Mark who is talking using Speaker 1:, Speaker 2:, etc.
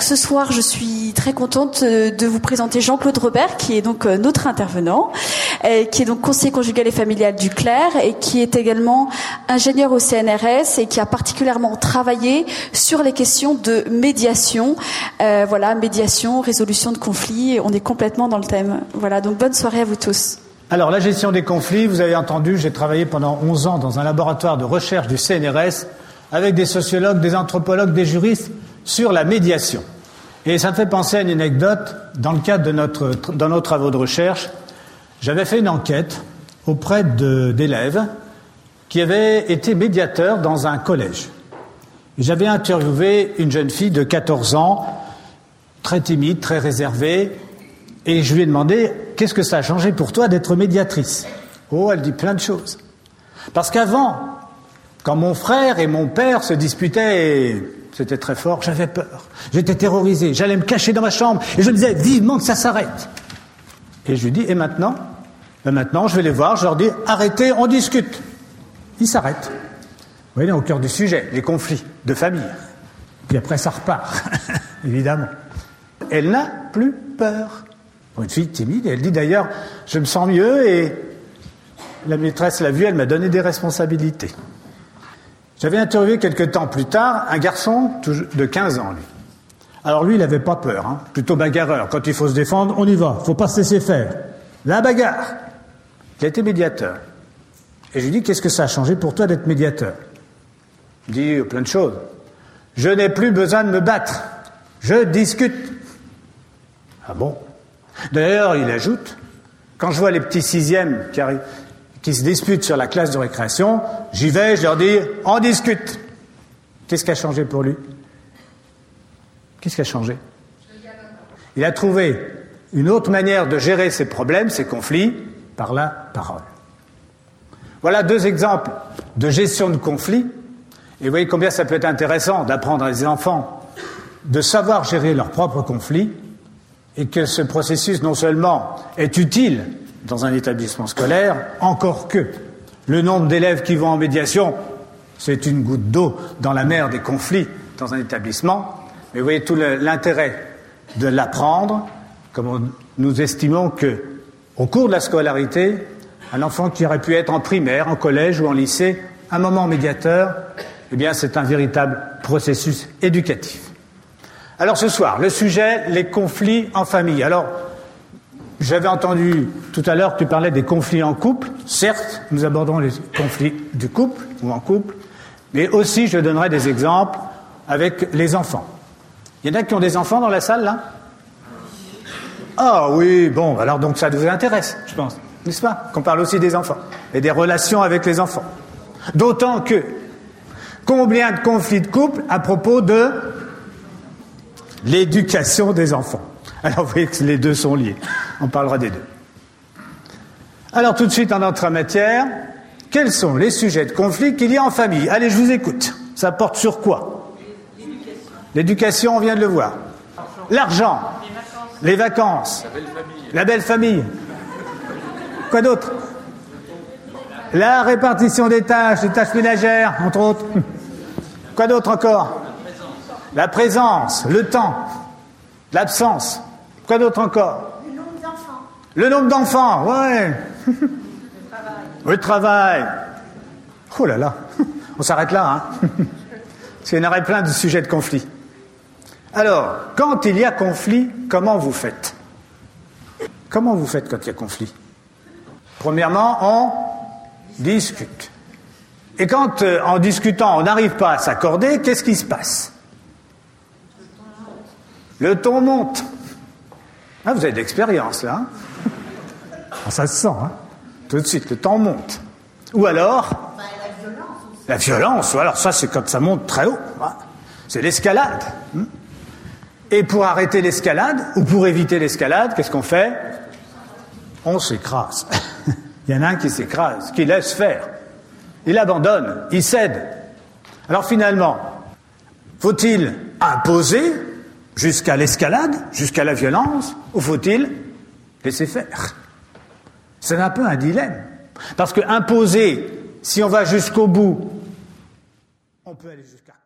Speaker 1: ce soir, je suis très contente de vous présenter Jean-Claude Robert, qui est donc notre intervenant, qui est donc conseiller conjugal et familial du Clerc et qui est également ingénieur au CNRS et qui a particulièrement travaillé sur les questions de médiation. Médiation, résolution de conflits, on est complètement dans le thème. Voilà, donc bonne soirée à vous tous.
Speaker 2: Alors, la gestion des conflits, vous avez entendu, j'ai travaillé pendant 11 ans dans un laboratoire de recherche du CNRS avec des sociologues, des anthropologues, des juristes sur la médiation. Et ça me fait penser à une anecdote. Dans le cadre de nos travaux de recherche, j'avais fait une enquête auprès d'élèves qui avaient été médiateurs dans un collège. Et j'avais interviewé une jeune fille de 14 ans, très timide, très réservée, et je lui ai demandé « Qu'est-ce que ça a changé pour toi d'être médiatrice ?» Oh, elle dit plein de choses. Parce qu'avant, quand mon frère et mon père se disputaient, et c'était très fort, j'avais peur. J'étais terrorisé, j'allais me cacher dans ma chambre, et je me disais vivement que ça s'arrête. Et je lui dis « Et maintenant ?» Maintenant, je vais les voir, je leur dis « Arrêtez, on discute. » Ils s'arrêtent. Vous voyez, au cœur du sujet, les conflits de famille. Puis après, ça repart, évidemment. Elle n'a plus peur. Pour une fille timide, elle dit d'ailleurs « Je me sens mieux » et la maîtresse l'a vue, elle m'a donné des responsabilités. J'avais interviewé quelques temps plus tard un garçon de 15 ans, lui. Alors lui, il n'avait pas peur, plutôt bagarreur. Quand il faut se défendre, on y va, il ne faut pas se laisser faire. La bagarre. Il a été médiateur. Et je lui dis « Qu'est-ce que ça a changé pour toi d'être médiateur ?» Il dit plein de choses. « Je n'ai plus besoin de me battre. Je discute. » Ah bon ? D'ailleurs, il ajoute, quand je vois les petits sixièmes qui se disputent sur la classe de récréation, j'y vais, je leur dis, on discute. Qu'est-ce qui a changé pour lui ? Qu'est-ce qui a changé ? Il a trouvé une autre manière de gérer ses problèmes, ses conflits, par la parole. Voilà 2 exemples de gestion de conflits. Et vous voyez combien ça peut être intéressant d'apprendre à des enfants de savoir gérer leurs propres conflits, et que ce processus, non seulement est utile dans un établissement scolaire, encore que le nombre d'élèves qui vont en médiation, c'est une goutte d'eau dans la mer des conflits dans un établissement, mais vous voyez tout l'intérêt de l'apprendre, comme nous estimons que, au cours de la scolarité, un enfant qui aurait pu être en primaire, en collège ou en lycée, un moment médiateur, eh bien c'est un véritable processus éducatif. Alors ce soir, le sujet, les conflits en famille. Alors, j'avais entendu tout à l'heure que tu parlais des conflits en couple. Certes, nous abordons les conflits du couple ou en couple, mais aussi je donnerai des exemples avec les enfants. Il y en a qui ont des enfants dans la salle, là ? Ah oui, bon, alors donc ça vous intéresse, je pense, n'est-ce pas ? Qu'on parle aussi des enfants et des relations avec les enfants. D'autant que, combien de conflits de couple à propos de l'éducation des enfants. Alors vous voyez que les 2 sont liés. On parlera des 2. Alors tout de suite en entrant en matière, quels sont les sujets de conflit qu'il y a en famille ? Allez, je vous écoute. Ça porte sur quoi ? L'éducation, on vient de le voir. L'argent, les vacances, la belle famille. Quoi d'autre ? La répartition des tâches ménagères, entre autres. Quoi d'autre encore ? La présence, le temps, l'absence. Quoi d'autre encore ?
Speaker 3: Le nombre d'enfants.
Speaker 2: Le nombre d'enfants, ouais. Le travail. Oh là là, on s'arrête là, Parce qu'il y en aurait plein de sujets de conflit. Alors, quand il y a conflit, comment vous faites ? Comment vous faites quand il y a conflit ? Premièrement, on discute. Et quand, en discutant, on n'arrive pas à s'accorder, qu'est-ce qui se passe ? Le ton monte. Ah, vous avez de l'expérience, là. Ah, ça se sent, Tout de suite, le ton monte. Ou alors
Speaker 3: La violence aussi.
Speaker 2: La violence, alors ça, c'est quand ça monte très haut. C'est l'escalade. Et pour arrêter l'escalade, ou pour éviter l'escalade, qu'est-ce qu'on fait ? On s'écrase. Il y en a un qui s'écrase, qui laisse faire. Il abandonne, il cède. Alors finalement, faut-il imposer jusqu'à l'escalade, jusqu'à la violence, ou faut-il laisser faire ? C'est un peu un dilemme. Parce que imposer, si on va jusqu'au bout, on peut aller jusqu'à